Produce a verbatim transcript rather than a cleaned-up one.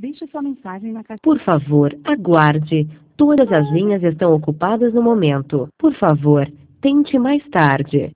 Deixe sua mensagem na caixa. Por favor, aguarde. Todas as linhas estão ocupadas no momento. Por favor, tente mais tarde.